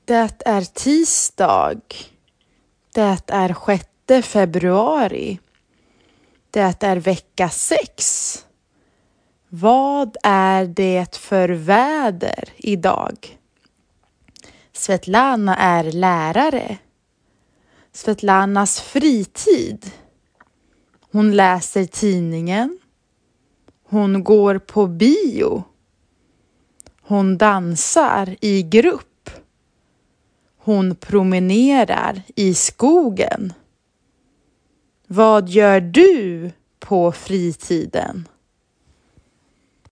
Det är tisdag. Det är 6 februari. Det är vecka 6. Vad är det för väder idag? Svetlana är lärare. Svetlanas fritid. Hon läser tidningen. Hon går på bio. Hon dansar i grupp. Hon promenerar i skogen. Vad gör du på fritiden?